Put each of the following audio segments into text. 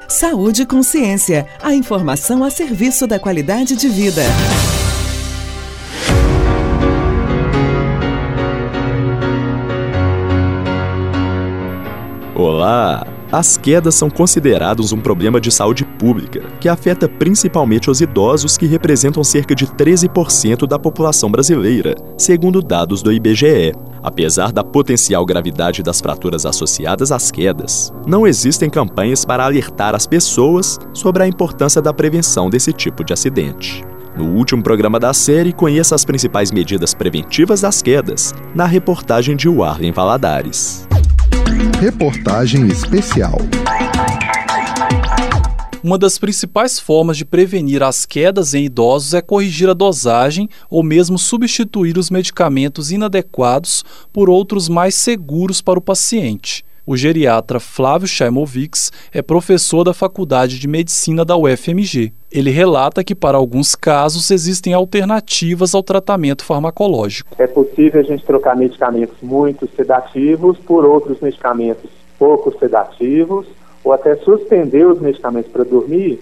Saúde e Consciência, a informação a serviço da qualidade de vida. Olá! As quedas são consideradas um problema de saúde pública, que afeta principalmente os idosos, que representam cerca de 13% da população brasileira, segundo dados do IBGE. Apesar da potencial gravidade das fraturas associadas às quedas, não existem campanhas para alertar as pessoas sobre a importância da prevenção desse tipo de acidente. No último programa da série, conheça as principais medidas preventivas das quedas, na reportagem de Warlen Valadares. Reportagem especial. Uma das principais formas de prevenir as quedas em idosos é corrigir a dosagem ou mesmo substituir os medicamentos inadequados por outros mais seguros para o paciente. O geriatra Flávio Chaimovics é professor da Faculdade de Medicina da UFMG. Ele relata que, para alguns casos, existem alternativas ao tratamento farmacológico. É possível a gente trocar medicamentos muito sedativos por outros medicamentos pouco sedativos, ou até suspender os medicamentos para dormir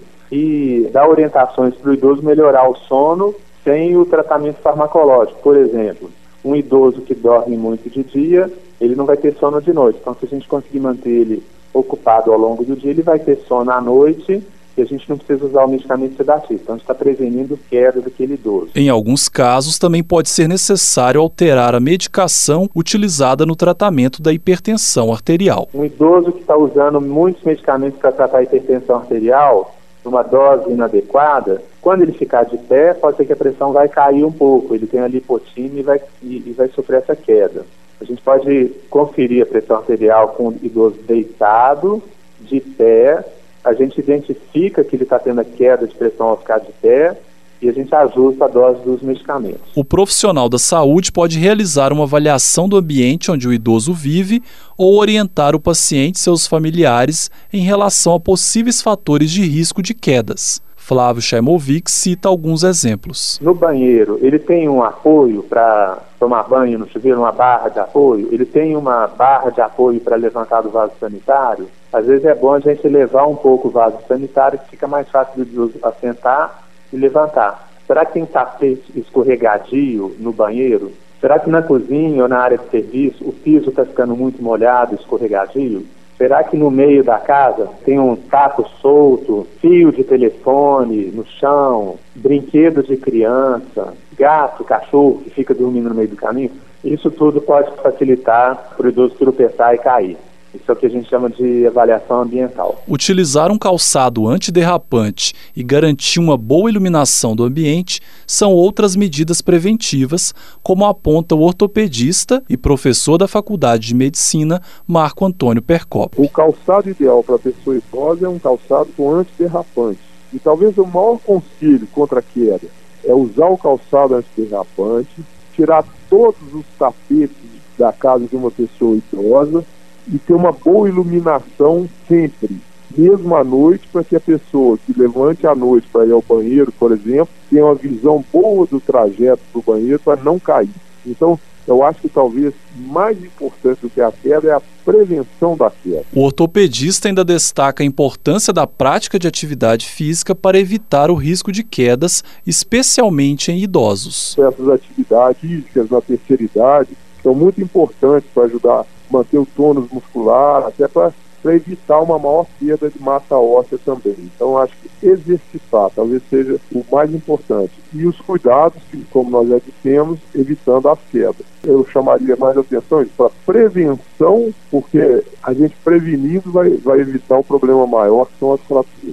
e dar orientações para o idoso melhorar o sono sem o tratamento farmacológico. Por exemplo, um idoso que dorme muito de dia, ele não vai ter sono de noite. Então, se a gente conseguir manter ele ocupado ao longo do dia, ele vai ter sono à noite e a gente não precisa usar o medicamento sedativo. Então, a gente está prevenindo queda daquele idoso. Em alguns casos, também pode ser necessário alterar a medicação utilizada no tratamento da hipertensão arterial. Um idoso que está usando muitos medicamentos para tratar a hipertensão arterial, numa dose inadequada, quando ele ficar de pé, pode ser que a pressão vai cair um pouco. Ele tem a lipotímia e vai sofrer essa queda. A gente pode conferir a pressão arterial com o idoso deitado, de pé. A gente identifica que ele está tendo a queda de pressão ao ficar de pé e a gente ajusta a dose dos medicamentos. O profissional da saúde pode realizar uma avaliação do ambiente onde o idoso vive ou orientar o paciente e seus familiares em relação a possíveis fatores de risco de quedas. Flávio Chaimovics cita alguns exemplos. No banheiro, ele tem um apoio para tomar banho no chuveiro, uma barra de apoio. Ele tem uma barra de apoio para levantar do vaso sanitário. Às vezes é bom a gente levar um pouco o vaso sanitário, que fica mais fácil de assentar e levantar. Será que tem tapete escorregadio no banheiro? Será que na cozinha ou na área de serviço o piso está ficando muito molhado, escorregadio? Será que no meio da casa tem um taco solto, fio de telefone no chão, brinquedos de criança, gato, cachorro que fica dormindo no meio do caminho? Isso tudo pode facilitar para o idoso tropeçar e cair. Isso é o que a gente chama de avaliação ambiental. Utilizar um calçado antiderrapante e garantir uma boa iluminação do ambiente são outras medidas preventivas, como aponta o ortopedista e professor da Faculdade de Medicina, Marco Antônio Percop. O calçado ideal para a pessoa idosa é um calçado com antiderrapante. E talvez o maior conselho contra a queda é usar o calçado antiderrapante, tirar todos os tapetes da casa de uma pessoa idosa e ter uma boa iluminação sempre, mesmo à noite, para que a pessoa que levante à noite para ir ao banheiro, por exemplo, tenha uma visão boa do trajeto do banheiro para não cair. Então, eu acho que talvez mais importante do que a queda é a prevenção da queda. O ortopedista ainda destaca a importância da prática de atividade física para evitar o risco de quedas, especialmente em idosos. Essas atividades físicas na terceira idade são muito importantes para ajudar a manter o tônus muscular, até para evitar uma maior perda de massa óssea também. Então, acho que exercitar talvez seja o mais importante. E os cuidados, que, como nós já dissemos, evitando as quedas. Eu chamaria mais atenção para prevenção, porque a gente prevenindo vai evitar o problema maior, que são as fraturas.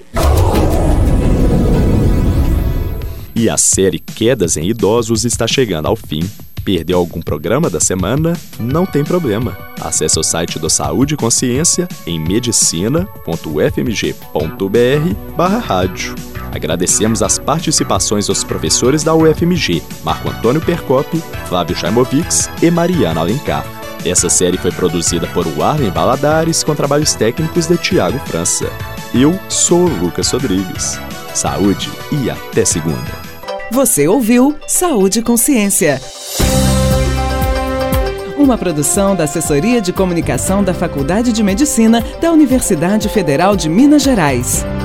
E a série Quedas em Idosos está chegando ao fim. Perdeu algum programa da semana? Não tem problema. Acesse o site do Saúde e Consciência em medicina.ufmg.br/rádio. Agradecemos as participações dos professores da UFMG, Marco Antônio Percop, Flávio Chaimovics e Mariana Alencar. Essa série foi produzida por Warlen Valadares com trabalhos técnicos de Tiago França. Eu sou o Lucas Rodrigues. Saúde e até segunda. Você ouviu Saúde e Consciência. Uma produção da Assessoria de Comunicação da Faculdade de Medicina da Universidade Federal de Minas Gerais.